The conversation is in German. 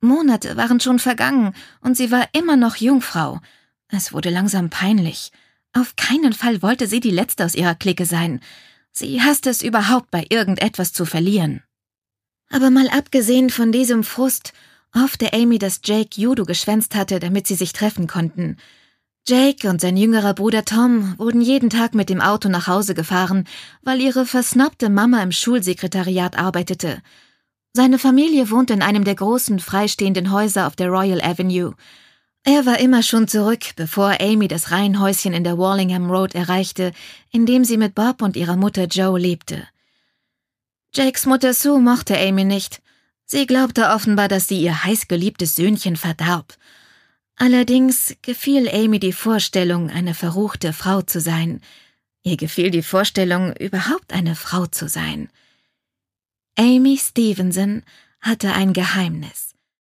Monate waren schon vergangen und sie war immer noch Jungfrau. Es wurde langsam peinlich. Auf keinen Fall wollte sie die Letzte aus ihrer Clique sein. Sie hasste es überhaupt, bei irgendetwas zu verlieren. Aber mal abgesehen von diesem Frust, hoffte Amy, dass Jake Judo geschwänzt hatte, damit sie sich treffen konnten. Jake und sein jüngerer Bruder Tom wurden jeden Tag mit dem Auto nach Hause gefahren, weil ihre versnobte Mama im Schulsekretariat arbeitete. Seine Familie wohnte in einem der großen, freistehenden Häuser auf der Royal Avenue. Er war immer schon zurück, bevor Amy das Reihenhäuschen in der Wallingham Road erreichte, in dem sie mit Bob und ihrer Mutter Joe lebte. Jakes Mutter Sue mochte Amy nicht. Sie glaubte offenbar, dass sie ihr heißgeliebtes Söhnchen verdarb. Allerdings gefiel Amy die Vorstellung, eine verruchte Frau zu sein. Ihr gefiel die Vorstellung, überhaupt eine Frau zu sein. Amy Stevenson hatte ein Geheimnis.